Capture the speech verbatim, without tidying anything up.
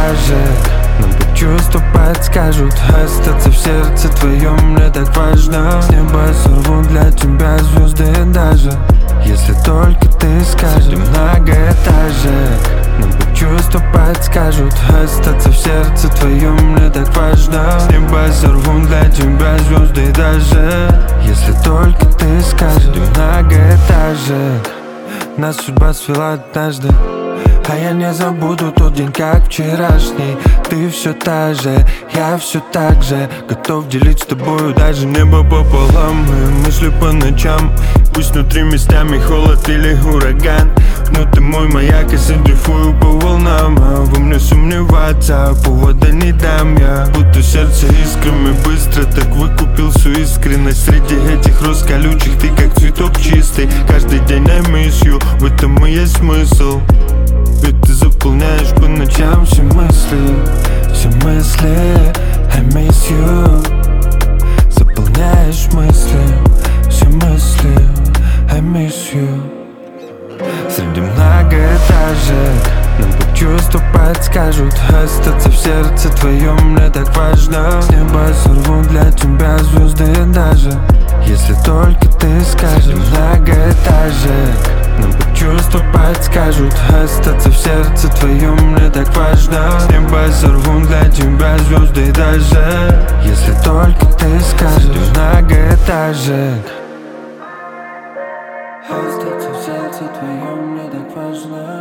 многоэтажек. Нам по чувству подскажут остаться в сердце твоем мне так важно. С неба сорву для тебя звезды даже, если только ты скажешь. Среди многоэтажек нам по чувству подскажут остаться в сердце твоем мне так важно. С неба сорву для тебя звезды даже, если только ты скажешь. Среди многоэтажек нас судьба свела однажды, а я не забуду тот день, как вчерашний. Ты все та же, я все так же готов делить с тобою даже небо пополам. Мои мысли по ночам, пусть внутри местами холод или ураган, но ты мой маяк, я дрейфую по волнам. А во мне сомневаться повода не дам я. Будто сердце искрами быстро так выкупил всю искренность. Среди этих роз колючих ты как цветок чистый. Каждый день I miss you, в этом и есть смысл. Ведь ты заполняешь по ночам все мысли, все мысли I miss you. Заполняешь мысли, все мысли I miss you. Среди многоэтажек нам по чувству подскажут остаться в сердце твоем мне так важно. С неба сорву для тебя звезды даже, если только ты скажешь. Среди многоэтажек нам по чувству подскажут остаться в сердце твоем мне так важно. С неба сорву для тебя звезды даже, если только ты скажешь. Среди многоэтажек остаться в сердце твоем мне так важно.